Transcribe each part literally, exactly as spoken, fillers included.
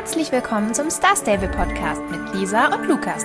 Herzlich willkommen zum Star Stable Podcast mit Lisa und Lukas.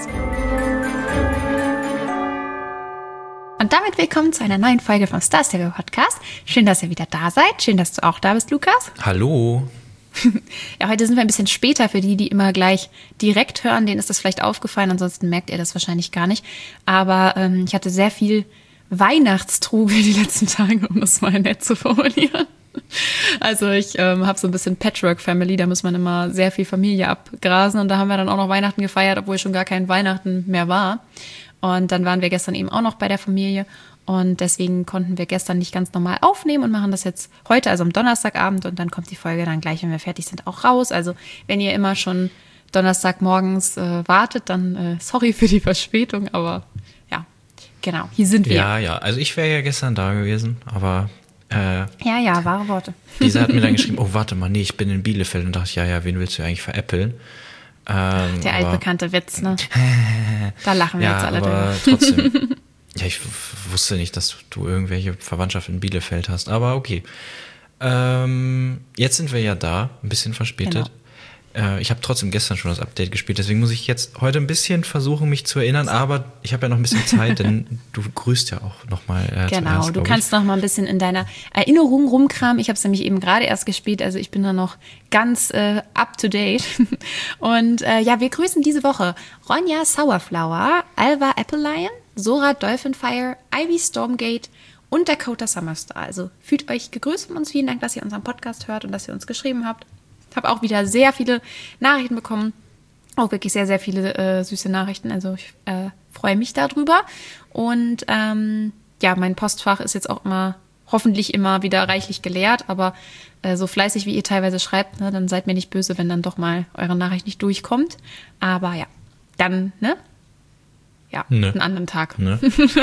Und damit willkommen zu einer neuen Folge vom Star Stable Podcast. Schön, dass ihr wieder da seid. Schön, dass du auch da bist, Lukas. Hallo. Ja, heute sind wir ein bisschen später für die, die immer gleich direkt hören. Denen ist das vielleicht aufgefallen, ansonsten merkt ihr das wahrscheinlich gar nicht. Aber ähm, ich hatte sehr viel Weihnachtstrubel die letzten Tage, um das mal nett zu formulieren. Also ich ähm, habe so ein bisschen Patchwork-Family, da muss man immer sehr viel Familie abgrasen und da haben wir dann auch noch Weihnachten gefeiert, obwohl schon gar kein Weihnachten mehr war. Und dann waren wir gestern eben auch noch bei der Familie und deswegen konnten wir gestern nicht ganz normal aufnehmen und machen das jetzt heute, also am Donnerstagabend, und dann kommt die Folge dann gleich, wenn wir fertig sind, auch raus. Also wenn ihr immer schon Donnerstagmorgens äh, wartet, dann äh, sorry für die Verspätung, aber ja, genau, hier sind wir. Ja, ja, also ich wäre ja gestern da gewesen, aber Äh, ja, ja, wahre Worte. Lisa hat mir dann geschrieben, oh, warte mal, nee, ich bin in Bielefeld. Und dachte ich, ja, ja, wen willst du eigentlich veräppeln? Ähm, Der aber, altbekannte Witz, ne? Da lachen wir ja, jetzt alle aber drüber. Trotzdem. Ja, ich w- wusste nicht, dass du irgendwelche Verwandtschaft in Bielefeld hast, aber okay. Ähm, jetzt sind wir ja da, ein bisschen verspätet. Genau. Äh, ich habe trotzdem gestern schon das Update gespielt, deswegen muss ich jetzt heute ein bisschen versuchen, mich zu erinnern, aber ich habe ja noch ein bisschen Zeit, denn du grüßt ja auch nochmal. Äh, Genau, zuerst, du kannst noch mal ein bisschen in deiner Erinnerung rumkramen. Ich habe es nämlich eben gerade erst gespielt, also ich bin da noch ganz äh, up to date. Und äh, ja, wir grüßen diese Woche Ronja Sourflower, Alva Applelion, Sora Dolphinfire, Ivy Stormgate und Dakota Summerstar. Also fühlt euch gegrüßt von uns. Vielen Dank, dass ihr unseren Podcast hört und dass ihr uns geschrieben habt. Ich habe auch wieder sehr viele Nachrichten bekommen. Auch wirklich sehr, sehr viele äh, süße Nachrichten. Also ich äh, freue mich darüber. Und ähm, ja, mein Postfach ist jetzt auch immer, hoffentlich immer wieder reichlich geleert. Aber äh, so fleißig, wie ihr teilweise schreibt, ne, dann seid mir nicht böse, wenn dann doch mal eure Nachricht nicht durchkommt. Aber ja, dann, ne? Ja, Ne. einen anderen Tag. Ne?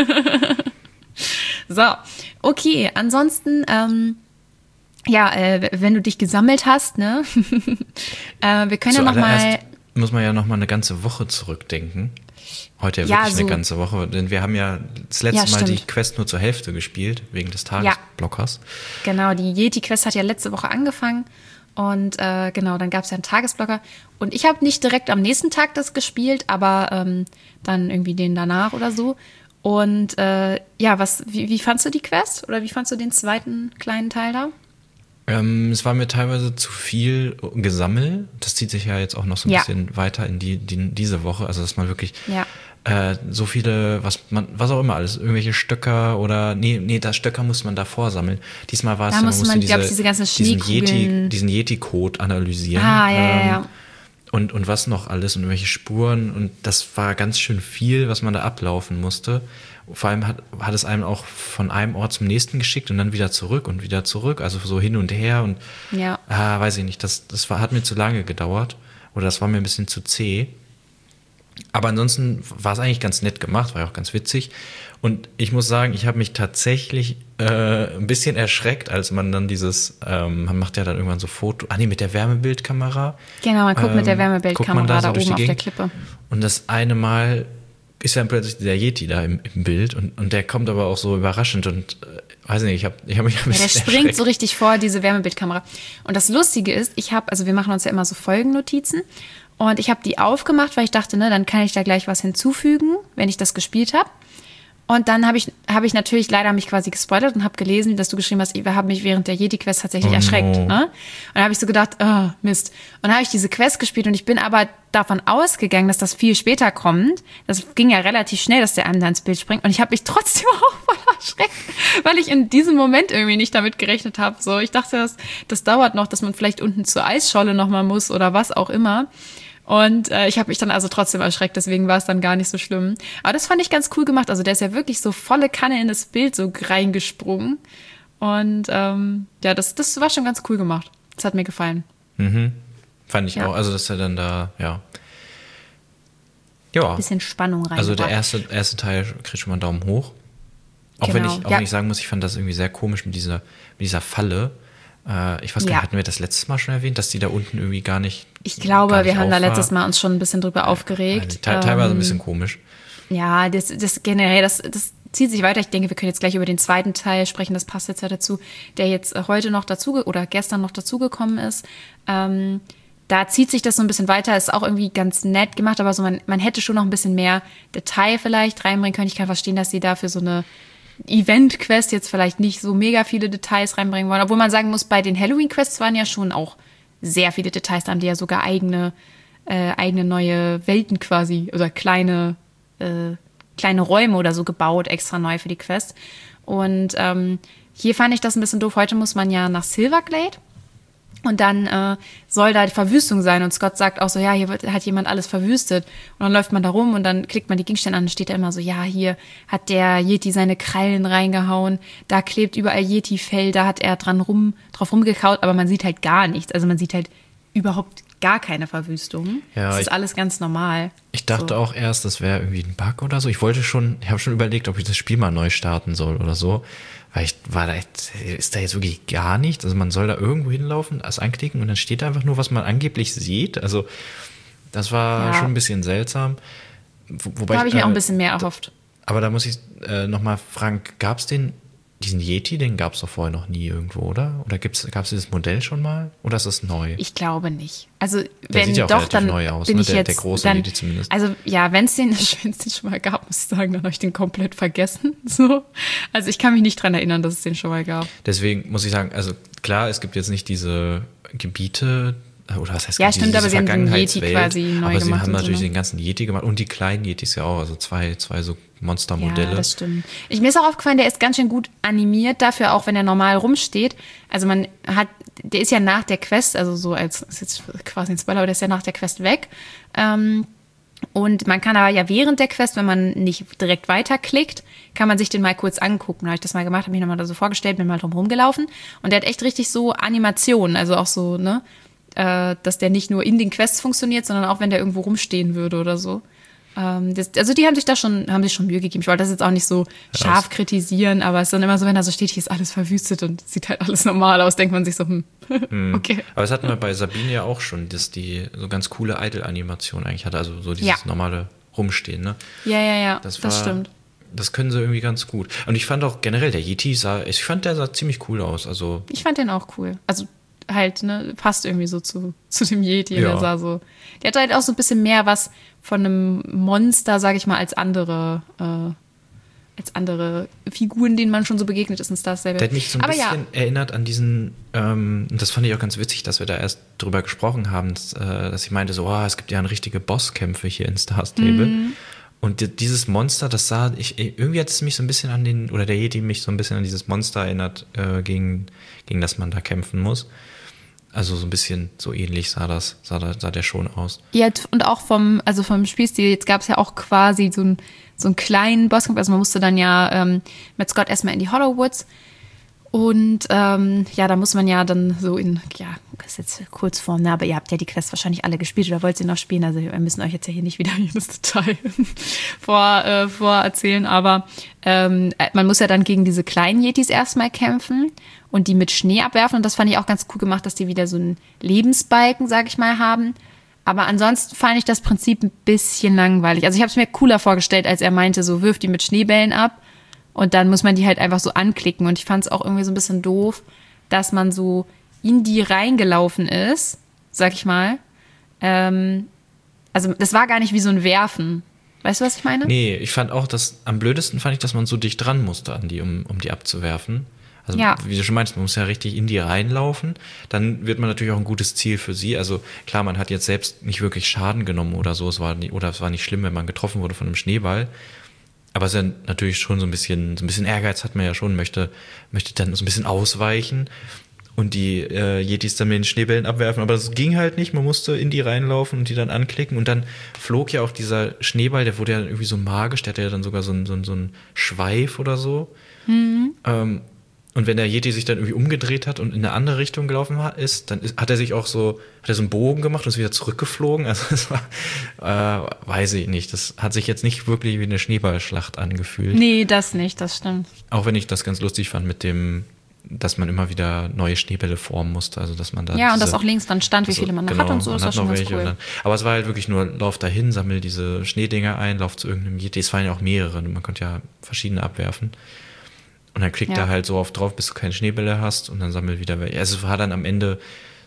So, okay. Ansonsten, ähm, ja, äh, wenn du dich gesammelt hast, ne? äh, wir können ja noch mal. Zuallererst muss man ja noch mal eine ganze Woche zurückdenken. Heute ja, Ja, wirklich so. eine ganze Woche, denn wir haben ja das letzte Ja, Mal die stimmt. Quest nur zur Hälfte gespielt, wegen des Tagesblockers. Genau, die Yeti-Quest hat ja letzte Woche angefangen und äh, genau, dann gab es ja einen Tagesblocker und ich habe nicht direkt am nächsten Tag das gespielt, aber ähm, dann irgendwie den danach oder so. Und äh, ja, was, wie, wie fandst du die Quest oder wie fandst du den zweiten kleinen Teil da? Ähm, es war mir teilweise zu viel Gesammel. Das zieht sich ja jetzt auch noch so ein Ja. bisschen weiter in die, die diese Woche. Also dass man wirklich Ja. äh, so viele, was man, was auch immer alles, irgendwelche Stöcker oder nee, nee, das Stöcker musste man davor sammeln. Diesmal war es Da ja, musste man, glaub ich, diese ganzen diesen Yeti, Schneekugeln- diesen Yeti-Code analysieren. Ah, ja, ja, ja. Und, und was noch alles und irgendwelche Spuren. Und das war ganz schön viel, was man da ablaufen musste. Vor allem hat, hat es einem auch von einem Ort zum nächsten geschickt und dann wieder zurück und wieder zurück. Also so hin und her. Und Ja. ah, weiß ich nicht, das, das war, hat mir zu lange gedauert. Oder das war mir ein bisschen zu zäh. Aber ansonsten war es eigentlich ganz nett gemacht, war ja auch ganz witzig. Und ich muss sagen, ich habe mich tatsächlich äh, ein bisschen erschreckt, als man dann dieses, ähm, man macht ja dann irgendwann so Foto, ah nee, mit der Wärmebildkamera. Genau, man guckt mit der Ähm, guckt Wärmebildkamera man da da, so durch oben die auf der Gegend. Klippe. Und das eine Mal ist dann plötzlich der Yeti da im, im Bild und, und der kommt aber auch so überraschend und äh, weiß nicht, ich habe ich hab mich ein Ja, bisschen der springt erschreckt. so richtig vor, diese Wärmebildkamera. Und das Lustige ist, ich habe, also wir machen uns ja immer so Folgennotizen und ich habe die aufgemacht, weil ich dachte, ne, dann kann ich da gleich was hinzufügen, wenn ich das gespielt habe. Und dann habe ich, habe ich natürlich leider mich quasi gespoilert und habe gelesen, dass du geschrieben hast, ich habe mich während der Yeti-Quest tatsächlich Oh erschreckt. no. Ne? Und dann habe ich so gedacht, oh, Mist. Und dann habe ich diese Quest gespielt und ich bin aber davon ausgegangen, dass das viel später kommt. Das ging ja relativ schnell, dass der andere ins Bild springt. Und ich habe mich trotzdem auch voll erschreckt, weil ich in diesem Moment irgendwie nicht damit gerechnet habe. So, ich dachte, das, das dauert noch, dass man vielleicht unten zur Eisscholle nochmal muss oder was auch immer. Und äh, ich habe mich dann also trotzdem erschreckt, deswegen war es dann gar nicht so schlimm. Aber das fand ich ganz cool gemacht. Also der ist ja wirklich so volle Kanne in das Bild so reingesprungen. Und ähm, ja, das, das war schon ganz cool gemacht. Das hat mir gefallen. Mhm. Fand ich Ja. auch, also dass er dann da, ja. Ja, Bisschen Spannung rein. also der erste, erste Teil kriegt schon mal einen Daumen hoch. Auch Genau, wenn ich, auch ja. wenn ich sagen muss, ich fand das irgendwie sehr komisch mit dieser, mit dieser Falle. Äh, ich weiß gar Ja. nicht, hatten wir das letztes Mal schon erwähnt, dass die da unten irgendwie gar nicht. Ich glaube, gar wir nicht haben da auf war? letztes Mal uns schon ein bisschen drüber aufgeregt. Also, te teilweise ein Ähm, bisschen komisch. Ja, das, das generell, das, das zieht sich weiter. Ich denke, wir können jetzt gleich über den zweiten Teil sprechen. Das passt jetzt ja dazu, der jetzt äh, heute noch dazu oder gestern noch dazugekommen ist. Ähm, da zieht sich das so ein bisschen weiter, ist auch irgendwie ganz nett gemacht, aber so man, man hätte schon noch ein bisschen mehr Detail vielleicht reinbringen können. Ich kann verstehen, dass sie dafür so eine Event-Quest jetzt vielleicht nicht so mega viele Details reinbringen wollen. Obwohl man sagen muss, bei den Halloween-Quests waren ja schon auch sehr viele Details. Da haben die ja sogar eigene, äh, eigene neue Welten quasi oder kleine, äh, kleine Räume oder so gebaut, extra neu für die Quest. Und ähm, hier fand ich das ein bisschen doof. Heute muss man ja nach Silverglade. Und dann äh, soll da die Verwüstung sein. Und Scott sagt auch so, ja, hier wird, hat jemand alles verwüstet. Und dann läuft man da rum und dann klickt man die Gegenstände an und steht da immer so, ja, hier hat der Yeti seine Krallen reingehauen. Da klebt überall Yeti-Fell, da hat er dran rum, drauf rumgekaut. Aber man sieht halt gar nichts. Also man sieht halt überhaupt gar keine Verwüstung. Ja, das ist ich, alles ganz normal. Ich dachte so. auch erst, das wäre irgendwie ein Bug oder so. Ich wollte schon, ich habe schon überlegt, ob ich das Spiel mal neu starten soll oder so. Weil ich war da, ist da jetzt wirklich gar nichts. Also man soll da irgendwo hinlaufen, das anklicken und dann steht da einfach nur, was man angeblich sieht. Also das war ja schon ein bisschen seltsam. Wobei da habe ich mir äh, auch ein bisschen mehr erhofft. Aber da muss ich äh, nochmal fragen, gab es den, diesen Yeti, den gab es doch vorher noch nie irgendwo, oder? Oder gab es dieses Modell schon mal? Oder ist das neu? Ich glaube nicht. Also der wenn sieht ja auch doch, relativ dann neu aus, bin ne? ich der, jetzt, der große dann, Yeti zumindest. Also ja, wenn es den, den schon mal gab, muss ich sagen, dann habe ich den komplett vergessen. So. Also ich kann mich nicht dran erinnern, dass es den schon mal gab. Deswegen muss ich sagen, also klar, es gibt jetzt nicht diese Gebiete, oder was heißt ja, stimmt, aber sie haben den Yeti quasi neu aber gemacht. sie haben und natürlich so, ne? den ganzen Yeti gemacht und die kleinen Yetis ja auch, also zwei, zwei so Monstermodelle. Ja, das stimmt. Ich, mir ist auch aufgefallen, der ist ganz schön gut animiert dafür, auch wenn er normal rumsteht. Also man hat, der ist ja nach der Quest, also so als, ist jetzt quasi ein Spoiler, aber der ist ja nach der Quest weg. Ähm, und man kann aber ja während der Quest, wenn man nicht direkt weiterklickt, kann man sich den mal kurz angucken. Da habe ich das mal gemacht, habe mich nochmal da so vorgestellt, bin mal drum rumgelaufen. Und der hat echt richtig so Animationen, also auch so, ne, äh, dass der nicht nur in den Quests funktioniert, sondern auch, wenn der irgendwo rumstehen würde oder so. Ähm, das, also die haben sich da schon, haben sich schon Mühe gegeben. Ich wollte das jetzt auch nicht so scharf ja, kritisieren, aber es ist dann immer so, wenn da so steht, hier ist alles verwüstet und sieht halt alles normal aus, denkt man sich so, hm, hm. okay. Aber das hatten wir bei Sabine ja auch schon, dass die so ganz coole Idle-Animation eigentlich hatte, also so dieses ja. normale Rumstehen, ne? Ja, ja, ja, das, war, das stimmt. Das können sie irgendwie ganz gut. Und ich fand auch generell, der Yeti sah, ich fand, der sah ziemlich cool aus. Also ich fand den auch cool. Also halt, ne, passt irgendwie so zu, zu dem Yeti. Ja. Der sah so, der hat halt auch so ein bisschen mehr was von einem Monster, sag ich mal, als andere, äh, als andere Figuren, denen man schon so begegnet ist in Star Stable. Der hat mich so ein Aber bisschen ja. erinnert an diesen, ähm, das fand ich auch ganz witzig, dass wir da erst drüber gesprochen haben, dass, äh, dass ich meinte so, oh, es gibt ja richtige Bosskämpfe hier in Star Stable. Mhm. Und dieses Monster, das sah, ich, irgendwie hat es mich so ein bisschen an den, oder der Yeti mich so ein bisschen an dieses Monster erinnert, äh, gegen, gegen das man da kämpfen muss. Also so ein bisschen so ähnlich sah das, sah, da, sah der schon aus. Ja, und auch vom, also vom Spielstil, jetzt gab es ja auch quasi so, ein, so einen kleinen Bosskampf, also man musste dann ja ähm, mit Scott erstmal in die Hollow Woods. Und ähm, ja, da muss man ja dann so in, ja, das ist jetzt Kurzform, ne, aber ihr habt ja die Quest wahrscheinlich alle gespielt oder wollt sie noch spielen, also wir müssen euch jetzt ja hier nicht wieder jedes Detail vor, äh, vorerzählen, aber ähm, man muss ja dann gegen diese kleinen Yetis erstmal kämpfen und die mit Schnee abwerfen und das fand ich auch ganz cool gemacht, dass die wieder so einen Lebensbalken, sag ich mal, haben. Aber ansonsten fand ich das Prinzip ein bisschen langweilig. Also ich habe es mir cooler vorgestellt, als er meinte, so wirft die mit Schneebällen ab. Und dann muss man die halt einfach so anklicken. Und ich fand es auch irgendwie so ein bisschen doof, dass man so in die reingelaufen ist, sag ich mal. Ähm, also das war gar nicht wie so ein Werfen. Weißt du, was ich meine? Nee, ich fand auch, dass am blödesten fand ich, dass man so dicht dran musste an die, um, um die abzuwerfen. Also ja. Wie du schon meinst, man muss ja richtig in die reinlaufen. Dann wird man natürlich auch ein gutes Ziel für sie. Also klar, man hat jetzt selbst nicht wirklich Schaden genommen oder so. Es war nie, oder es war nicht schlimm, wenn man getroffen wurde von einem Schneeball. Aber es ist ja natürlich schon so ein bisschen, so ein bisschen Ehrgeiz hat man ja schon, möchte, möchte dann so ein bisschen ausweichen und die äh, Yetis dann mit den Schneebällen abwerfen. Aber das ging halt nicht, man musste in die reinlaufen und die dann anklicken. Und dann flog ja auch dieser Schneeball, der wurde ja irgendwie so magisch, der hatte ja dann sogar so einen so so einen Schweif oder so. Mhm. Ähm, und wenn der Yeti sich dann irgendwie umgedreht hat und in eine andere Richtung gelaufen ist, dann ist, hat er sich auch so, hat er so einen Bogen gemacht und ist wieder zurückgeflogen. Also das war, äh, weiß ich nicht. Das hat sich jetzt nicht wirklich wie eine Schneeballschlacht angefühlt. Nee, das nicht, das stimmt. Auch wenn ich das ganz lustig fand mit dem, dass man immer wieder neue Schneebälle formen musste. Also dass man da ja, und diese, das auch links dann stand, wie viele man noch genau, hat und so, ist das schon ganz cool. Dann, aber es war halt wirklich nur, lauf dahin, sammel diese Schneedinger ein, lauf zu irgendeinem Yeti. Es waren ja auch mehrere, man konnte ja verschiedene abwerfen. Und dann klickt ja. er halt so oft drauf, bis du keine Schneebälle hast und dann sammelt wieder welche. Also es war dann am Ende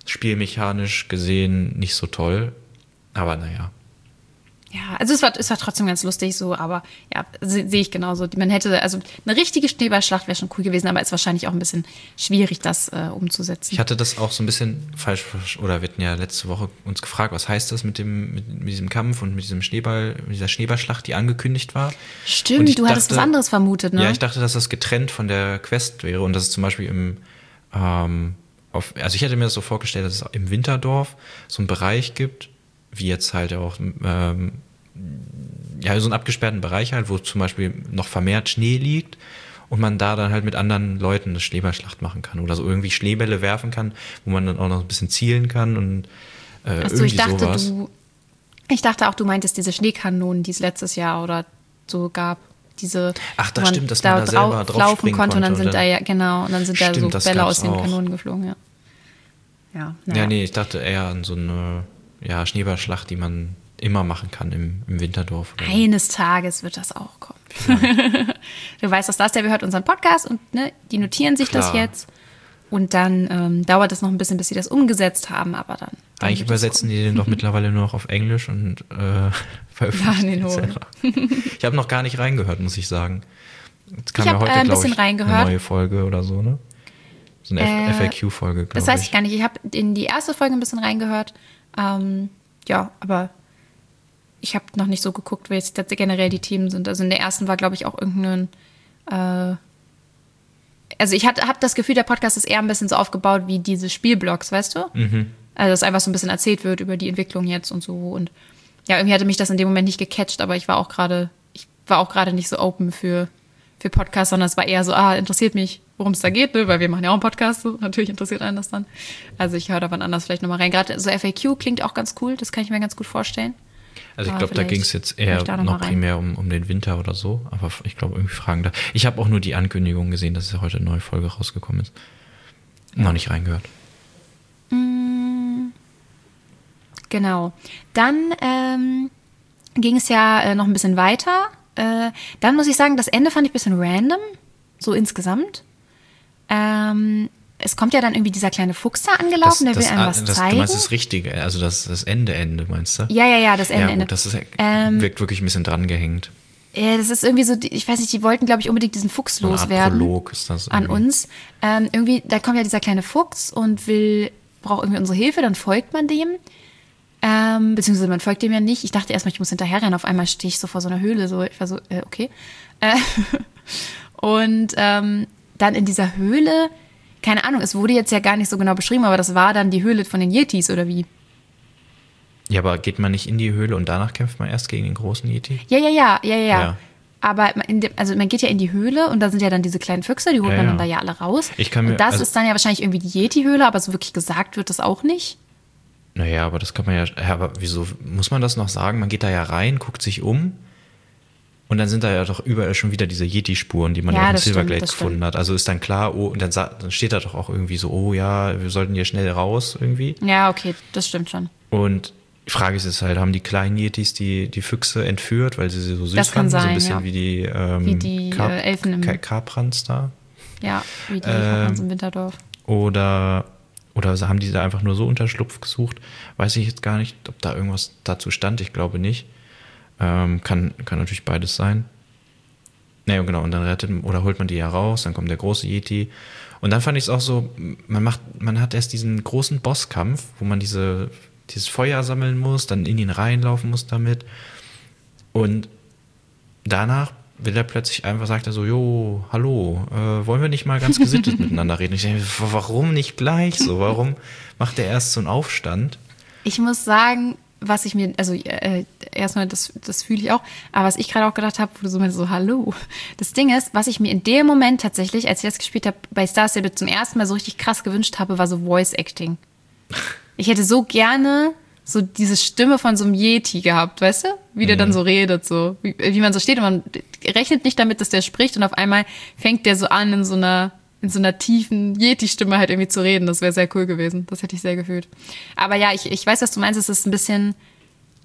spielmechanisch gesehen nicht so toll. Aber naja. Ja, also es war, es war trotzdem ganz lustig so, aber ja, se- sehe ich genauso. Man hätte, also eine richtige Schneeballschlacht wäre schon cool gewesen, aber ist wahrscheinlich auch ein bisschen schwierig, das äh, umzusetzen. Ich hatte das auch so ein bisschen falsch, oder wir hatten ja letzte Woche uns gefragt, was heißt das mit dem, mit, mit diesem Kampf und mit diesem Schneeball, mit dieser Schneeballschlacht, die angekündigt war. Und Stimmt, ich du hattest was dachte- anderes vermutet, ne? Ja, ich dachte, dass das getrennt von der Quest wäre und dass es zum Beispiel im, ähm, auf, also ich hätte mir das so vorgestellt, dass es im Winterdorf so einen Bereich gibt, wie jetzt halt auch, ähm, ja, so einen abgesperrten Bereich halt, wo zum Beispiel noch vermehrt Schnee liegt und man da dann halt mit anderen Leuten eine Schneeballschlacht machen kann oder so irgendwie Schneebälle werfen kann, wo man dann auch noch ein bisschen zielen kann und äh, Achso, irgendwie ich dachte, sowas. du, ich dachte auch, du meintest diese Schneekanonen, die es letztes Jahr oder so gab. Diese, Ach, das wo stimmt, dass man da selber drauf laufen springen konnte und dann konnte sind und da dann- ja, genau, und dann sind da Stimmt, so das Bälle gab's aus den auch. Kanonen geflogen, ja. Ja, naja. Ja, nee, ich dachte eher an so eine ja, Schneeballschlacht, die man immer machen kann im, im Winterdorf. Oder so. Eines Tages wird das auch kommen. Du weißt, dass das, der hört unseren Podcast und ne, die notieren sich das Klar. jetzt. Und dann ähm, dauert es noch ein bisschen, bis sie das umgesetzt haben, aber dann. dann Eigentlich wird es übersetzen die den doch mittlerweile nur noch auf Englisch und äh, veröffentlichen Ja, den den holen. selber. Ich habe noch gar nicht reingehört, muss ich sagen. Jetzt kam Ich ja hab, heute, äh, ein glaub bisschen ich, reingehört. eine neue Folge oder so, ne? So eine Äh, F A Q-Folge, glaube Das ich. weiß ich gar nicht. Ich habe in die erste Folge ein bisschen reingehört. Ähm, ja, aber ich habe noch nicht so geguckt, wie jetzt generell die Themen sind. Also in der ersten war, glaube ich, auch irgendein. Äh, also ich habe das Gefühl, der Podcast ist eher ein bisschen so aufgebaut wie diese Spielblogs, weißt du? Mhm. Also dass einfach so ein bisschen erzählt wird über die Entwicklung jetzt und so. Und ja, irgendwie hatte mich das in dem Moment nicht gecatcht, aber ich war auch gerade, ich war auch gerade nicht so open für, für Podcasts, sondern es war eher so, ah, interessiert mich, worum es da geht, ne? Weil wir machen ja auch einen Podcast, so. Natürlich interessiert einen das dann. Also ich höre da wann anders vielleicht nochmal rein. Gerade so F A Q klingt auch ganz cool, das kann ich mir ganz gut vorstellen. Also ich Aber glaube, da vielleicht ging es jetzt höre eher ich da noch noch mal rein. primär um, um den Winter oder so. Aber ich glaube, irgendwie Fragen da. Ich habe auch nur die Ankündigung gesehen, dass ja heute eine neue Folge rausgekommen ist. Noch nicht reingehört. Genau. Dann ähm, ging es ja äh, noch ein bisschen weiter. Äh, dann muss ich sagen, das Ende fand ich ein bisschen random, so insgesamt. Ähm, es kommt ja dann irgendwie dieser kleine Fuchs da angelaufen, der will einem was das, zeigen. Du meinst das Richtige, also das, das Ende, Ende, meinst du? Ja, ja, ja, das Ende, ja, Ende. gut, das ist, Ähm, wirkt wirklich ein bisschen dran gehängt. Ja, das ist irgendwie so, die- ich weiß nicht, die wollten, glaube ich, unbedingt diesen Fuchs So eine Art loswerden. Prolog ist das An irgendwie. uns. Ähm, irgendwie, da kommt ja dieser kleine Fuchs und will, braucht irgendwie unsere Hilfe, dann folgt man dem. Ähm, beziehungsweise man folgt dem ja nicht. Ich dachte erstmal, ich muss hinterherrennen. Auf einmal stehe ich so vor so einer Höhle. So, ich war so, äh, okay. Äh, und ähm, dann in dieser Höhle, keine Ahnung, es wurde jetzt ja gar nicht so genau beschrieben, aber das war dann die Höhle von den Yetis oder wie? Ja, aber geht man nicht in die Höhle und danach kämpft man erst gegen den großen Yeti? Ja, ja, ja, ja, ja. Ja. ja. Aber man- in dem, also man geht ja in die Höhle und da sind ja dann diese kleinen Füchse, die holt Ja, man ja. dann da ja alle raus. Ich kann mir- und das also- ist dann ja wahrscheinlich irgendwie die Yeti-Höhle, aber so wirklich gesagt wird das auch nicht. Naja, aber das kann man ja, ja, aber wieso muss man das noch sagen? Man geht da ja rein, guckt sich um und dann sind da ja doch überall schon wieder diese Yeti-Spuren, die man Ja, ja auch in das stimmt, Silverglade das gefunden stimmt. hat. Also ist dann klar, oh, und dann, sa- dann steht da doch auch irgendwie so, oh ja, wir sollten hier schnell raus irgendwie. Ja, okay, das stimmt schon. Und die Frage ist jetzt halt, haben die kleinen Yetis die, die Füchse entführt, weil sie sie so süß Das kann fanden? So ein sein, bisschen ja. wie die, ähm, Wie die, Kap- äh, Elfen im- Ka- Kaprans da. Ja, wie die Ähm, ähm, im Winterdorf. Oder, oder haben die da einfach nur so Unterschlupf gesucht? Weiß ich jetzt gar nicht, ob da irgendwas dazu stand. Ich glaube nicht. Ähm, kann, kann natürlich beides sein. Naja, genau. Und dann rettet oder holt man die ja raus. Dann kommt der große Yeti. Und dann fand ich es auch so, man macht, man hat erst diesen großen Bosskampf, wo man diese, dieses Feuer sammeln muss, dann in ihn reinlaufen muss damit. Und danach will er plötzlich einfach, sagt er so, jo, hallo, äh, wollen wir nicht mal ganz gesittet miteinander reden? Ich denke, warum nicht gleich so? Warum macht er erst so einen Aufstand? Ich muss sagen, was ich mir, also äh, erstmal, das, das fühle ich auch, aber was ich gerade auch gedacht habe, wo du so meinst, so, hallo. Das Ding ist, was ich mir in dem Moment tatsächlich, als ich das gespielt habe, bei Star Stable zum ersten Mal so richtig krass gewünscht habe, war so Voice Acting. Ich hätte so gerne so diese Stimme von so einem Yeti gehabt, weißt du? Wie der dann so redet, so. Wie, wie man so steht und man rechnet nicht damit, dass der spricht und auf einmal fängt der so an, in so einer, in so einer tiefen Yeti-Stimme halt irgendwie zu reden. Das wäre sehr cool gewesen. Das hätte ich sehr gefühlt. Aber ja, ich, ich weiß, was du meinst. Es ist ein bisschen,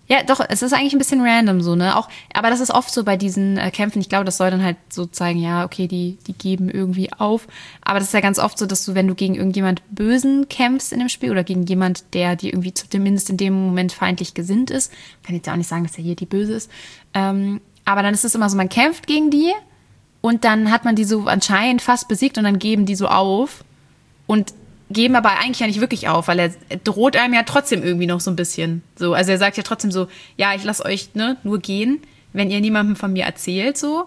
Ja, doch, es ist eigentlich ein bisschen random so, ne? Auch, aber das ist oft so bei diesen äh, Kämpfen. Ich glaube, das soll dann halt so zeigen, ja, okay, die, die geben irgendwie auf. Aber das ist ja ganz oft so, dass du, wenn du gegen irgendjemand Bösen kämpfst in dem Spiel oder gegen jemand, der dir irgendwie zumindest in dem Moment feindlich gesinnt ist, kann ich jetzt auch nicht sagen, dass er hier die Böse ist. Ähm, aber dann ist es immer so, man kämpft gegen die und dann hat man die so anscheinend fast besiegt und dann geben die so auf und geben aber eigentlich ja nicht wirklich auf, weil er droht einem ja trotzdem irgendwie noch so ein bisschen. So, also er sagt ja trotzdem so, ja, ich lasse euch ne, nur gehen, wenn ihr niemandem von mir erzählt, so.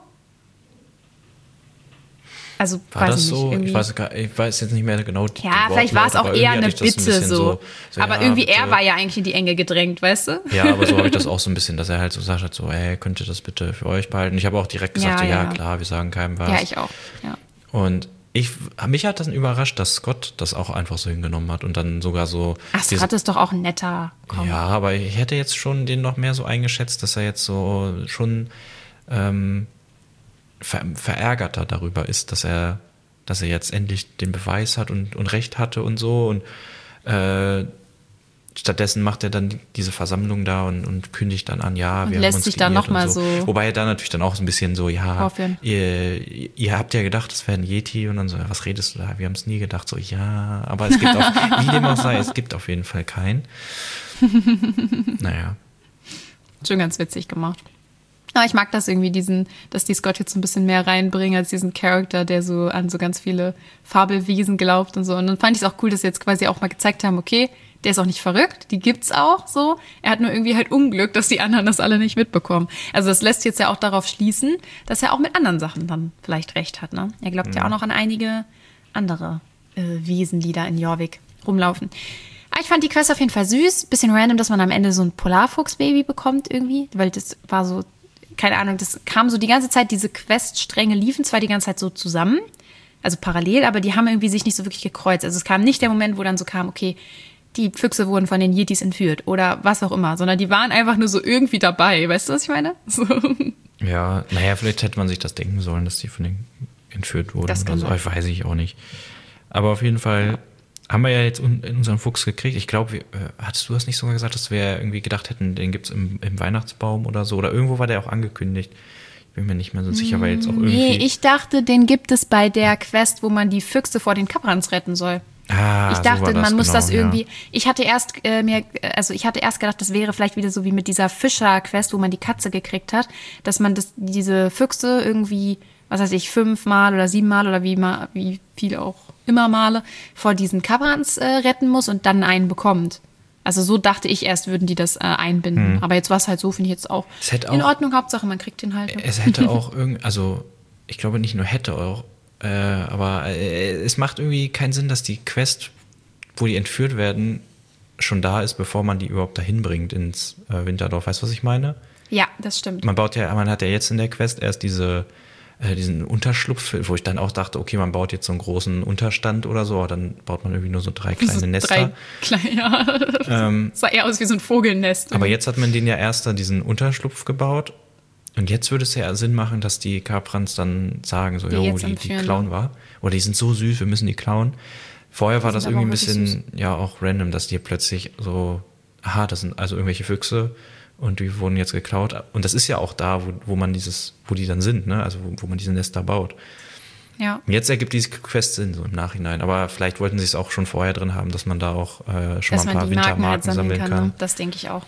Also, war weiß das nicht, so? irgendwie. Ich weiß, gar, ich weiß jetzt nicht mehr genau die Ja, die vielleicht war es Wortlaut, auch aber eher irgendwie eine hatte ich das ein Bitte bisschen so. so aber ja, irgendwie bitte. er war ja eigentlich in die Enge gedrängt, weißt du? Ja, aber so habe ich das auch so ein bisschen, dass er halt so sagt, so, ey, könnt ihr das bitte für euch behalten? Ich habe auch direkt gesagt, Ja, so, ja, ja. klar, wir sagen keinem was. Ja, ich auch, ja. Und ich, mich hat das überrascht, dass Scott das auch einfach so hingenommen hat und dann sogar so. Ach, Scott ist doch auch ein netter Komm. Ja, aber ich hätte jetzt schon den noch mehr so eingeschätzt, dass er jetzt so schon ähm, ver verärgerter darüber ist, dass er, dass er jetzt endlich den Beweis hat und, und Recht hatte und so. Und äh, stattdessen macht er dann diese Versammlung da und, und kündigt dann an, ja, und wir lässt haben uns sich dann geirrt noch mal und so. so. Wobei er dann natürlich dann auch so ein bisschen so, ja, ihr, ihr habt ja gedacht, es wäre ein Yeti und dann so, ja, was redest du da? Wir haben es nie gedacht. So, ja, aber es gibt auch, wie dem auch sei, es gibt auf jeden Fall keinen. Naja. Schon ganz witzig gemacht. Aber ich mag das irgendwie, diesen, dass die Scott jetzt so ein bisschen mehr reinbringen als diesen Charakter, der so an so ganz viele Fabelwesen glaubt und so. Und dann fand ich es auch cool, dass sie jetzt quasi auch mal gezeigt haben, okay, der ist auch nicht verrückt, die gibt's auch so. Er hat nur irgendwie halt Unglück, dass die anderen das alle nicht mitbekommen. Also das lässt jetzt ja auch darauf schließen, dass er auch mit anderen Sachen dann vielleicht recht hat, ne? Er glaubt ja, ja auch noch an einige andere äh, Wesen, die da in Jorvik rumlaufen. Aber ich fand die Quest auf jeden Fall süß. Bisschen random, dass man am Ende so ein Polarfuchs-Baby bekommt irgendwie, weil das war so, keine Ahnung, das kam so die ganze Zeit, diese Queststränge liefen zwar die ganze Zeit so zusammen, also parallel, aber die haben irgendwie sich nicht so wirklich gekreuzt. Also es kam nicht der Moment, wo dann so kam, okay, die Füchse wurden von den Yetis entführt oder was auch immer, sondern die waren einfach nur so irgendwie dabei. Weißt du, was ich meine? So. Ja, naja, vielleicht hätte man sich das denken sollen, dass die von denen entführt wurden. Das kann oder so. Ich weiß ich auch nicht. Aber auf jeden Fall ja. haben wir ja jetzt in unseren Fuchs gekriegt. Ich glaube, äh, hattest du das nicht sogar gesagt, dass wir irgendwie gedacht hätten, den gibt es im, im Weihnachtsbaum oder so? Oder irgendwo war der auch angekündigt. Ich bin mir nicht mehr so sicher, weil jetzt auch irgendwie... Nee, ich dachte, den gibt es bei der Quest, wo man die Füchse vor den Kaprans retten soll. Ah, ich dachte, so man muss genau, das irgendwie. Ja. Ich hatte erst äh, mir, also ich hatte erst gedacht, das wäre vielleicht wieder so wie mit dieser Fischer-Quest, wo man die Katze gekriegt hat, dass man das, diese Füchse irgendwie, was weiß ich, fünfmal oder siebenmal oder wie mal, wie viel auch immer Male vor diesen Kaprans äh, retten muss und dann einen bekommt. Also so dachte ich erst, würden die das äh, einbinden. Hm. Aber jetzt war es halt so, finde ich jetzt auch in auch, Ordnung. Hauptsache, man kriegt den halt. Es hätte auch irgendwie, also ich glaube nicht nur hätte auch, Äh, aber äh, es macht irgendwie keinen Sinn, dass die Quest, wo die entführt werden, schon da ist, bevor man die überhaupt dahin bringt ins äh, Winterdorf. Weißt du, was ich meine? Ja, das stimmt. Man baut ja, man hat ja jetzt in der Quest erst diese, äh, diesen Unterschlupf, wo ich dann auch dachte, okay, man baut jetzt so einen großen Unterstand oder so, aber dann baut man irgendwie nur so drei kleine so Nester. Drei kleine, ja. Ähm, sah eher aus wie so ein Vogelnest. Aber jetzt hat man den ja erst da diesen Unterschlupf gebaut. Und jetzt würde es ja Sinn machen, dass die Kaprans dann sagen, so, jo, die, die klauen war. Oder die sind so süß, wir müssen die klauen. Vorher war das irgendwie ein bisschen, ja, auch random, dass die plötzlich so, aha, das sind also irgendwelche Füchse und die wurden jetzt geklaut. Und das ist ja auch da, wo, wo man dieses, wo die dann sind, ne? Also wo, wo man diese Nester baut. Ja. Und jetzt ergibt diese Quest Sinn, so im Nachhinein. Aber vielleicht wollten sie es auch schon vorher drin haben, dass man da auch äh, schon dass mal ein paar Wintermarken halt sammeln kann. kann. Ne? Das denke ich auch.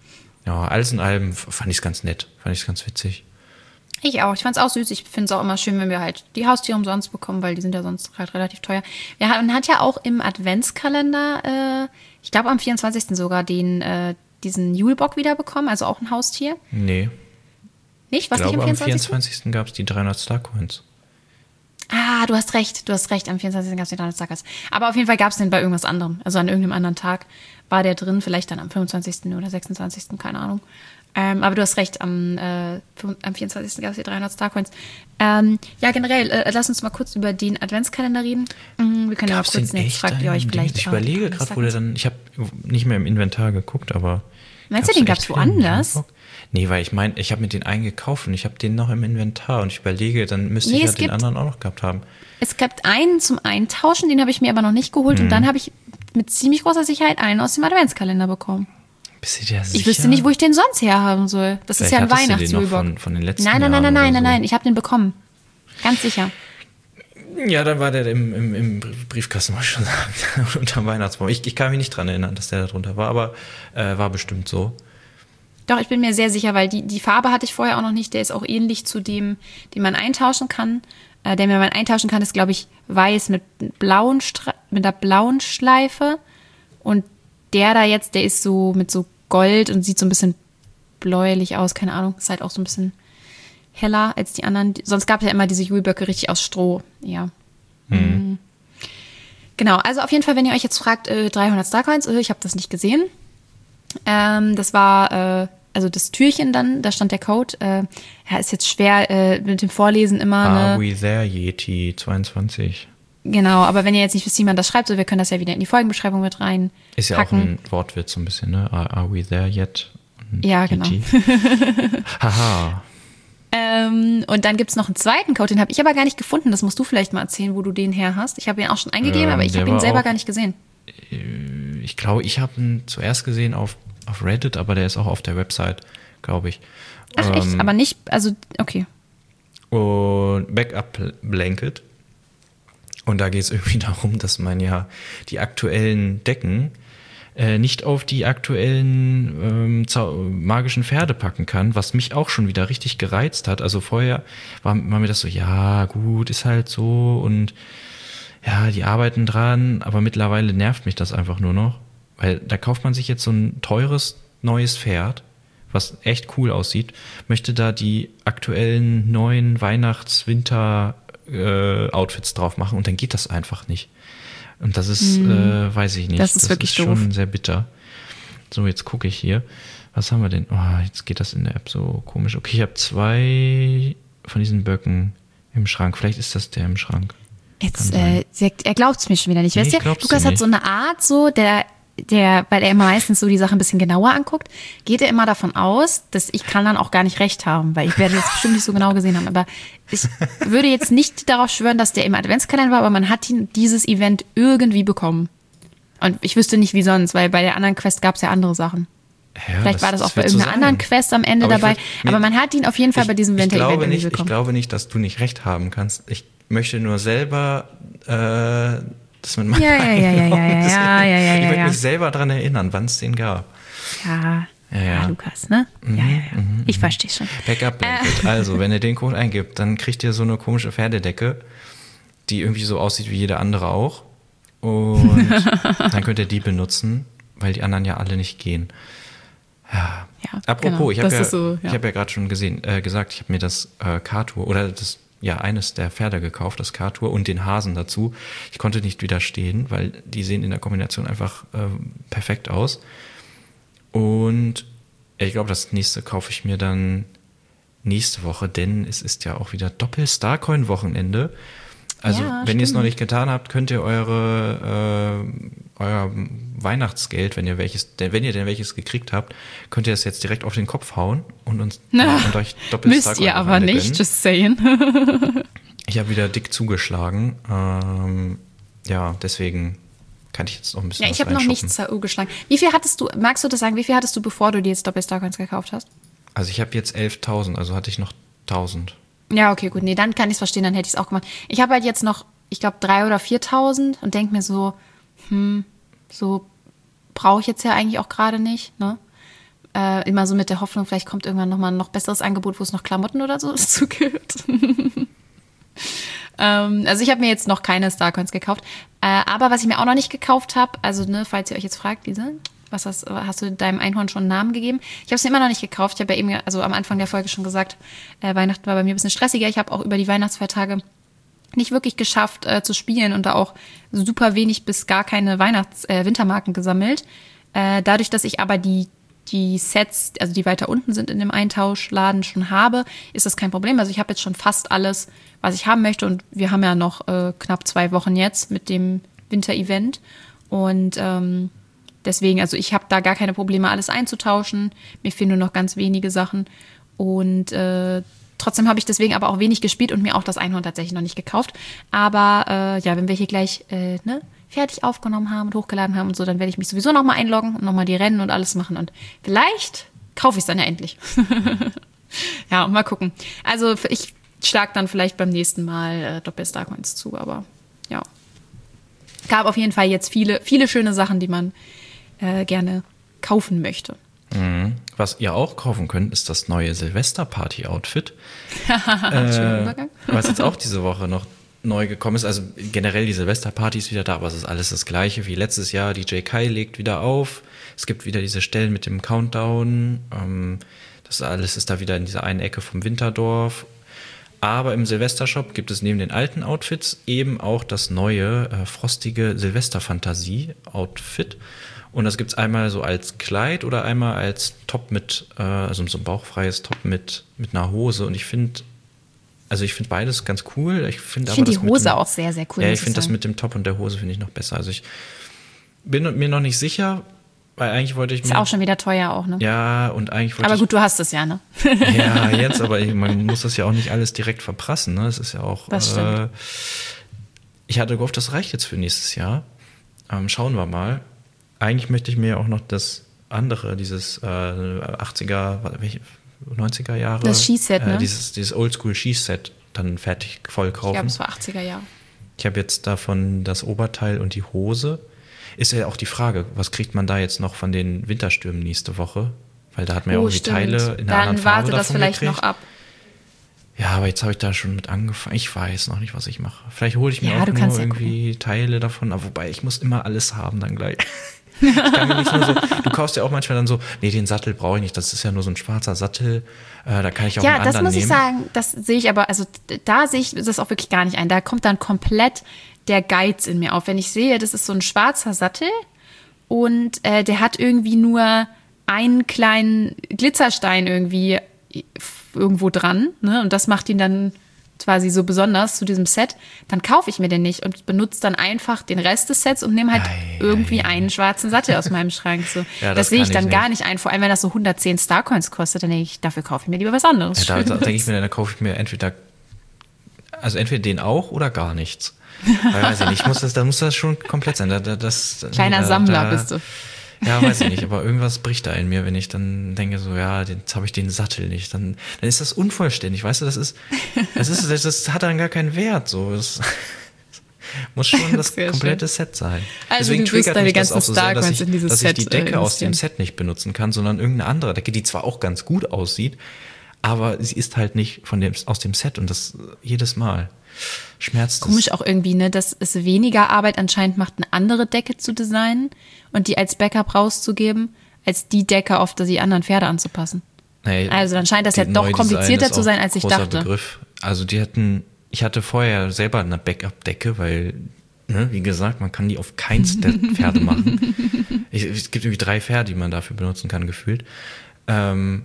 Ja, alles in allem fand ich es ganz nett, fand ich es ganz witzig. Ich auch. Ich fand es auch süß. Ich finde es auch immer schön, wenn wir halt die Haustiere umsonst bekommen, weil die sind ja sonst halt relativ teuer. Ja, man hat ja auch im Adventskalender, äh, ich glaube am vierundzwanzigsten sogar, den, äh, diesen Julebock wieder bekommen, also auch ein Haustier. Nee. Nicht? Was ich glaube, nicht am vierundzwanzigsten? am vierundzwanzigsten gab es die dreihundert Starcoins. Ah, du hast recht. Du hast recht. Am vierundzwanzigsten gab es die dreihundert Starcoins. Aber auf jeden Fall gab es den bei irgendwas anderem. Also an irgendeinem anderen Tag war der drin. Vielleicht dann am fünfundzwanzigsten oder sechsundzwanzigsten Keine Ahnung. Ähm, aber du hast recht, am, äh, am vierundzwanzigsten gab es die dreihundert Starcoins. Ähm, ja, generell, äh, lass uns mal kurz über den Adventskalender reden. Mhm, wir können Gab's ja mal kurz, jetzt fragt ihr euch vielleicht. Ich überlege gerade, wo der dann, ich habe nicht mehr im Inventar geguckt, aber... Meinst du, den gab es woanders? Nee, weil ich meine, ich habe mir den eingekauft und ich habe den noch im Inventar und ich überlege, dann müsste nee, ich ja den gibt, anderen auch noch gehabt haben. Es gab einen zum Eintauschen, den habe ich mir aber noch nicht geholt hm. und dann habe ich mit ziemlich großer Sicherheit einen aus dem Adventskalender bekommen. Bist du dir sicher? Ich wüsste nicht, wo ich den sonst herhaben soll. Das Vielleicht ist ja ein hattest du den noch Weihnachtsjulbock. von, von den letzten Nein, nein, nein, Jahren nein, nein, oder nein, so. nein. Ich habe den bekommen. Ganz sicher. Ja, dann war der im, im, im Briefkasten, muss ich schon sagen, unterm Weihnachtsbaum. Ich, ich kann mich nicht dran erinnern, dass der da drunter war, aber äh, war bestimmt so. Doch, ich bin mir sehr sicher, weil die, die Farbe hatte ich vorher auch noch nicht. Der ist auch ähnlich zu dem, den man eintauschen kann. Äh, der, den man eintauschen kann, ist, glaube ich, weiß mit, blauen Stre- mit einer blauen Schleife. Und der da jetzt, der ist so mit so Gold und sieht so ein bisschen bläulich aus. Keine Ahnung, ist halt auch so ein bisschen heller als die anderen. Sonst gab es ja immer diese Julböcke richtig aus Stroh. Ja. Mhm. Genau, also auf jeden Fall, wenn ihr euch jetzt fragt, äh, dreihundert Starcoins, äh, ich habe das nicht gesehen. Ähm, das war, äh, also das Türchen dann, da stand der Code. Äh, ja, ist jetzt schwer äh, mit dem Vorlesen immer. Are ne? we there, Yeti zweiundzwanzig? Genau, aber wenn ihr jetzt nicht wisst, wie man das schreibt, so wir können das ja wieder in die Folgenbeschreibung mit rein. Ist ja packen. auch ein Wortwitz so ein bisschen, ne? Are, are we there yet? Und Ja, genau. Yeti. Haha. Ähm, und dann gibt es noch einen zweiten Code, den habe ich aber gar nicht gefunden. Das musst du vielleicht mal erzählen, wo du den her hast. Ich habe ihn auch schon eingegeben, Ähm, aber ich der habe ihn war selber auch- gar nicht gesehen. Ich glaube, ich habe ihn zuerst gesehen auf, auf Reddit, aber der ist auch auf der Website, glaube ich. Ach echt? Ähm, Aber nicht, also okay. Und Backup Blanket. Und da geht es irgendwie darum, dass man ja die aktuellen Decken äh, nicht auf die aktuellen ähm, zau- magischen Pferde packen kann, was mich auch schon wieder richtig gereizt hat. Also vorher war, war mir das so, ja gut, ist halt so und ja, die arbeiten dran, aber mittlerweile nervt mich das einfach nur noch, weil da kauft man sich jetzt so ein teures neues Pferd, was echt cool aussieht, möchte da die aktuellen neuen Weihnachts-Winter-Outfits drauf machen und dann geht das einfach nicht. Und das ist, mm. äh, weiß ich nicht. Das ist wirklich doof. schon sehr bitter. So, jetzt gucke ich hier. Was haben wir denn? Oh, jetzt geht das in der App so komisch. Okay, ich habe zwei von diesen Böcken im Schrank. Vielleicht ist das der im Schrank. Jetzt, äh, sie- er glaubt es mir schon wieder nicht. Nee, Weißt ich du, glaub's Lukas dir hat nicht. so eine Art, so, der, der, weil er immer meistens so die Sache ein bisschen genauer anguckt, geht er immer davon aus, dass ich kann dann auch gar nicht recht haben, weil ich werde jetzt bestimmt nicht so genau gesehen haben. Aber ich würde jetzt nicht darauf schwören, dass der im Adventskalender war, aber man hat ihn dieses Event irgendwie bekommen. Und ich wüsste nicht, wie sonst, weil bei der anderen Quest gab es ja andere Sachen. Ja, Vielleicht war das auch bei wird so irgendeiner anderen sein. Quest am Ende Aber ich dabei. würd- aber nee, man hat ihn auf jeden Fall ich, bei diesem ich Winter-Event glaube irgendwie nicht, Ich bekommen. glaube nicht, dass du nicht recht haben kannst. Ich möchte nur selber, äh, dass man mal Ja, ja, ja, ja, ja, ja, Deswegen- ja, ja, ja, Ich möchte ja. mich selber daran erinnern, wann es den gab. Ja, Ja, ja. ja, Lukas, ne? Ja, ja, ja. Ich verstehe schon. Backup Blanket. Äh. Also, wenn ihr den Code eingibt, dann kriegt ihr so eine komische Pferdedecke, die irgendwie so aussieht wie jede andere auch. Und dann könnt ihr die benutzen, weil die anderen ja alle nicht gehen. Ja. Ja, Apropos, genau. ich habe Das ja, ist so, ja. ich hab ja gerade schon gesehen, äh, gesagt, ich habe mir das äh, K-Tour oder das ja eines der Pferde gekauft, das K-Tour und den Hasen dazu. Ich konnte nicht widerstehen, weil die sehen in der Kombination einfach äh, perfekt aus. Und ich glaube, das nächste kaufe ich mir dann nächste Woche, denn es ist ja auch wieder Doppel-Starcoin-Wochenende. Also, Ja, wenn ihr es stimmt. noch nicht getan habt, könnt ihr eure äh, euer Weihnachtsgeld, wenn ihr welches, denn wenn ihr denn welches gekriegt habt, könnt ihr das jetzt direkt auf den Kopf hauen und uns Na, und euch doppelt Müsst ihr aber nicht, gönnen. just saying. Ich habe wieder dick zugeschlagen. Ähm, ja, deswegen kann ich jetzt noch ein bisschen Ja, ich was habe noch reinschoppen. nichts zugeschlagen. Wie viel hattest du, magst du das sagen, wie viel hattest du, bevor du dir jetzt Doppel-Starcoins gekauft hast? Also ich habe jetzt elftausend, also hatte ich noch tausend. Ja, okay, gut. Nee, dann kann ich es verstehen, dann hätte ich es auch gemacht. Ich habe halt jetzt noch, ich glaube, drei oder viertausend und denke mir so, hm, so brauche ich jetzt ja eigentlich auch gerade nicht, ne? Äh, immer so mit der Hoffnung, vielleicht kommt irgendwann nochmal ein noch besseres Angebot, wo es noch Klamotten oder so dazu gibt. ähm, also ich habe mir jetzt noch keine Starcoins gekauft. Äh, aber was ich mir auch noch nicht gekauft habe, also ne, falls ihr euch jetzt fragt, Lisa, was hast, hast du deinem Einhorn schon einen Namen gegeben? Ich habe es mir immer noch nicht gekauft. Ich habe ja eben, also am Anfang der Folge schon gesagt, äh, Weihnachten war bei mir ein bisschen stressiger. Ich habe auch über die Weihnachtsfeiertage nicht wirklich geschafft äh, zu spielen und da auch super wenig bis gar keine Weihnachts-, äh, Wintermarken gesammelt. Äh, dadurch, dass ich aber die, die Sets, also die weiter unten sind in dem Eintauschladen schon habe, ist das kein Problem. Also ich habe jetzt schon fast alles, was ich haben möchte und wir haben ja noch äh, knapp zwei Wochen jetzt mit dem Winter-Event und ähm, deswegen, also ich habe da gar keine Probleme, alles einzutauschen. Mir fehlen nur noch ganz wenige Sachen und äh, trotzdem habe ich deswegen aber auch wenig gespielt und mir auch das Einhorn tatsächlich noch nicht gekauft. Aber äh, ja, wenn wir hier gleich äh, ne, fertig aufgenommen haben und hochgeladen haben und so, dann werde ich mich sowieso nochmal einloggen und nochmal die Rennen und alles machen. Und vielleicht kaufe ich es dann ja endlich. Ja, und mal gucken. Also ich schlag dann vielleicht beim nächsten Mal äh, Doppel-Starcoins zu, aber ja. Gab auf jeden Fall jetzt viele, viele schöne Sachen, die man äh, gerne kaufen möchte. Mhm. Was ihr auch kaufen könnt, ist das neue Silvester-Party-Outfit. Schöner Übergang. äh, was jetzt auch diese Woche noch neu gekommen ist. Also generell die Silvester-Party ist wieder da, aber es ist alles das Gleiche wie letztes Jahr. D J Kai legt wieder auf. Es gibt wieder diese Stellen mit dem Countdown. Ähm, das alles ist da wieder in dieser einen Ecke vom Winterdorf. Aber im Silvester-Shop gibt es neben den alten Outfits eben auch das neue äh, frostige Silvester-Fantasie-Outfit. Und das gibt es einmal so als Kleid oder einmal als Top mit, äh, also so ein bauchfreies Top mit, mit einer Hose. Und ich finde, also ich finde beides ganz cool. Ich finde Ich finde die das mit Hose dem, auch sehr, sehr cool. Ja, muss ich finde das sagen. mit dem Top und der Hose finde ich noch besser. Also ich bin mir noch nicht sicher, weil eigentlich wollte ich Ist mir... auch schon wieder teuer auch, ne? Ja, und eigentlich wollte Aber ich... gut, du hast es ja, ne? Ja, jetzt, aber ich, man muss das ja auch nicht alles direkt verprassen. Ne? Das ist ja auch. Das stimmt. Äh, ich hatte gehofft, das reicht jetzt für nächstes Jahr. Ähm, schauen wir mal. Eigentlich möchte ich mir auch noch das andere, dieses äh, achtziger, welche, neunziger Jahre. Das Skiset, äh, ne? Dieses, dieses Oldschool-Skiset dann fertig voll Ich kaufen. glaube, es war achtziger Jahre. Ich habe jetzt davon das Oberteil und die Hose. Ist ja auch die Frage, was kriegt man da jetzt noch von den Winterstürmen nächste Woche? Weil da hat man ja Oh, irgendwie stimmt. Teile in einer anderen Dann Farbe warte das davon vielleicht gekriegt. noch ab. Ja, aber jetzt habe ich da schon mit angefangen. Ich weiß noch nicht, was ich mache. Vielleicht hole ich mir Ja, auch du nur kannst ja irgendwie Teile davon. Aber wobei, ich muss immer alles haben dann gleich. Ich kann mir nicht nur so, du kaufst ja auch manchmal dann so, nee, den Sattel brauche ich nicht. Das ist ja nur so ein schwarzer Sattel. Äh, da kann ich auch Ja, einen das anderen muss ich nehmen. sagen, das sehe ich aber, also da sehe ich das auch wirklich gar nicht ein. Da kommt dann komplett der Geiz in mir auf. Wenn ich sehe, das ist so ein schwarzer Sattel und äh, der hat irgendwie nur einen kleinen Glitzerstein irgendwie irgendwo dran, ne? Und das macht ihn dann quasi so besonders zu diesem Set, dann kaufe ich mir den nicht und benutze dann einfach den Rest des Sets und nehme halt Ei, irgendwie ei. einen schwarzen Sattel aus meinem Schrank. So. Ja, das das sehe ich kann dann ich gar nicht. nicht ein, vor allem wenn das so hundertzehn Starcoins kostet, dann denke ich, dafür kaufe ich mir lieber was anderes. Ja, da da denke ich mir, dann kaufe ich mir entweder, also entweder den auch oder gar nichts. Weil, weiß ich nicht, muss das, da muss das schon komplett sein. Da, da, das, Kleiner da, Sammler da, bist du. Ja, weiß ich nicht, aber irgendwas bricht da in mir, wenn ich dann denke so, ja, jetzt habe ich den Sattel nicht, dann, dann ist das unvollständig, weißt du, das ist, das ist, das, das hat dann gar keinen Wert, so, das muss schon das Sehr komplette Set sein. Also Deswegen du wirst triggert deine mich das ganzen auch so sehr, dass Starcoins ich, in dieses dass ich die Set, äh, Decke aus dem investieren. Set nicht benutzen kann, sondern irgendeine andere Decke, die zwar auch ganz gut aussieht, aber sie ist halt nicht von dem, aus dem Set und das jedes Mal schmerzt es. Komisch auch irgendwie, ne, dass es weniger Arbeit anscheinend macht, eine andere Decke zu designen und die als Backup rauszugeben, als die Decke auf die anderen Pferde anzupassen. Nee, Also dann scheint das die ja doch Neudesign komplizierter ist zu auch sein, als ich großer dachte. Begriff. Also die hatten, ich hatte vorher selber eine Backup-Decke, weil, ne, wie gesagt, man kann die auf keins der Pferde machen. Ich, es gibt irgendwie drei Pferde, die man dafür benutzen kann, gefühlt. Ähm,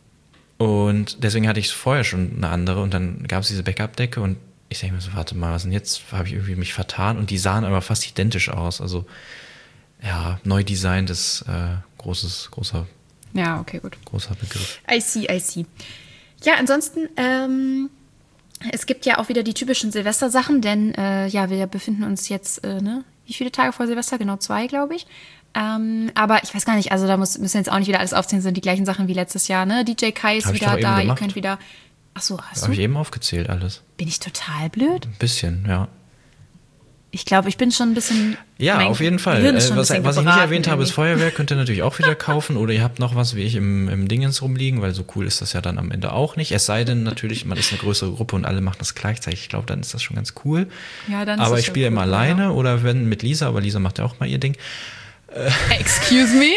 und deswegen hatte ich vorher schon eine andere und dann gab es diese Backup-Decke und ich denke mir so, warte mal, was denn jetzt? Habe ich irgendwie mich vertan und die sahen aber fast identisch aus. Also ja, Neudesign ist äh, großes, großer, Ja, okay, gut. großer Begriff. I see, I see. Ja, ansonsten, ähm, es gibt ja auch wieder die typischen Silvestersachen, denn äh, ja, wir befinden uns jetzt, äh, ne, wie viele Tage vor Silvester? Genau zwei, glaube ich. Ähm, aber ich weiß gar nicht, also da muss, müssen wir jetzt auch nicht wieder alles aufzählen, sind die gleichen Sachen wie letztes Jahr, ne? D J Kai ist Hab ich wieder doch eben da, ihr gemacht. könnt wieder. Ach so, hast Habe du? ich eben aufgezählt alles. Bin ich total blöd? Ein bisschen, ja. Ich glaube, ich bin schon ein bisschen. Ja, mein auf jeden Fall. Gehirn Äh, ist schon ein was bisschen was ich nicht gebraten erwähnt habe, ist irgendwie. Feuerwerk. Könnt ihr natürlich auch wieder kaufen. Oder ihr habt noch was wie ich im, im Dingens rumliegen, weil so cool ist das ja dann am Ende auch nicht. Es sei denn natürlich, man ist eine größere Gruppe und alle machen das gleichzeitig. Ich glaube, dann ist das schon ganz cool. Ja, dann ist aber das ich schon spiele cool, immer ja. alleine oder wenn mit Lisa, aber Lisa macht ja auch mal ihr Ding. Excuse me?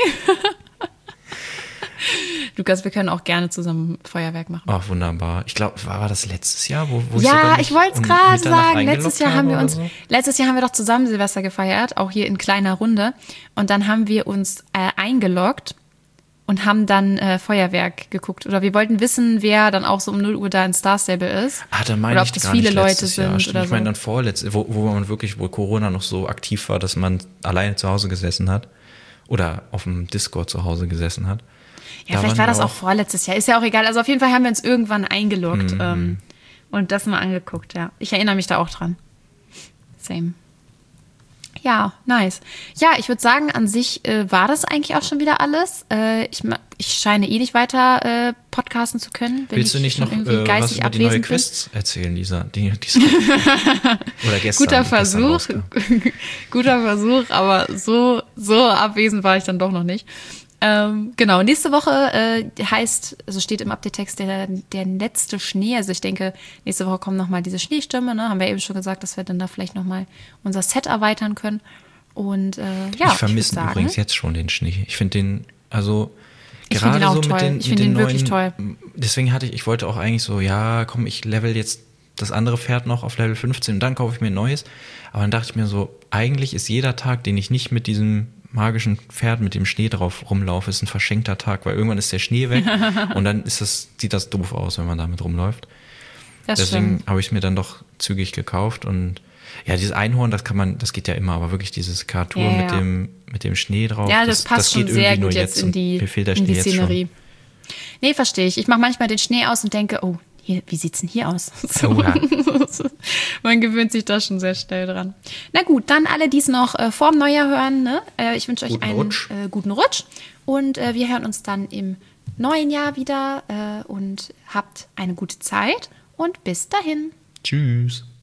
Lukas, wir können auch gerne zusammen Feuerwerk machen. Ach, wunderbar. Ich glaube, war, war das letztes Jahr, wo, wo ich Ja, sogar ich mich wollte es um gerade Mitternacht sagen. eingeloggt Letztes Jahr haben wir oder uns, so? letztes Jahr haben wir doch zusammen Silvester gefeiert, auch hier in kleiner Runde. Und dann haben wir uns äh, eingeloggt und haben dann äh, Feuerwerk geguckt. Oder wir wollten wissen, wer dann auch so um null Uhr da in Star Stable ist. Ah, da meine oder ich ob das gar viele nicht Leute letztes Jahr. sind Stimmt, oder ich meine so. dann vorletztes, wo, wo man wirklich, wo Corona noch so aktiv war, dass man alleine zu Hause gesessen hat oder auf dem Discord zu Hause gesessen hat. Ja, Da vielleicht waren war wir das auch vorletztes Jahr. Ist ja auch egal. Also auf jeden Fall haben wir uns irgendwann eingeloggt Mhm. ähm, und das mal angeguckt, ja. Ich erinnere mich da auch dran. Same. Ja, nice. Ja, ich würde sagen, an sich äh, war das eigentlich auch schon wieder alles. Äh, ich, ich scheine eh nicht weiter äh, podcasten zu können. Wenn Willst du nicht noch äh, was über die neue Quest erzählen, Lisa? Die, die oder gestern. Guter Versuch. Guter Versuch, aber so, so abwesend war ich dann doch noch nicht. Ähm, genau, nächste Woche äh, heißt, also steht im Update-Text der, der letzte Schnee. Also ich denke, nächste Woche kommen nochmal diese Schneestürme. Ne? Haben wir eben schon gesagt, dass wir dann da vielleicht nochmal unser Set erweitern können. Und äh, ja, ich vermisse ich übrigens jetzt schon den Schnee. Ich finde den, also ich gerade den auch so toll. mit den, ich mit den den neuen, wirklich toll. Deswegen hatte ich, ich wollte auch eigentlich so, ja, komm, ich level jetzt das andere Pferd noch auf Level fünfzehn und dann kaufe ich mir ein neues. Aber dann dachte ich mir so, eigentlich ist jeder Tag, den ich nicht mit diesem magischen Pferd mit dem Schnee drauf rumlaufe, ist ein verschenkter Tag, weil irgendwann ist der Schnee weg und dann ist das, sieht das doof aus, wenn man damit rumläuft. Das Deswegen habe ich es mir dann doch zügig gekauft und ja, dieses Einhorn, das kann man, das geht ja immer, aber wirklich dieses Kartur ja, mit ja. dem mit dem Schnee drauf, ja, das, das passt das geht schon sehr irgendwie gut nur jetzt jetzt in die, mir fehlt der in die Schnee Szenerie. Jetzt schon. Nee, verstehe ich. Ich mache manchmal den Schnee aus und denke, oh, hier, wie sieht's denn hier aus? So. Oh, ja. Man gewöhnt sich da schon sehr schnell dran. Na gut, dann alle, die es noch äh, vorm Neujahr hören, ne? äh, ich wünsche euch Guten einen Rutsch. Äh, guten Rutsch und äh, wir hören uns dann im neuen Jahr wieder äh, und habt eine gute Zeit und bis dahin. Tschüss.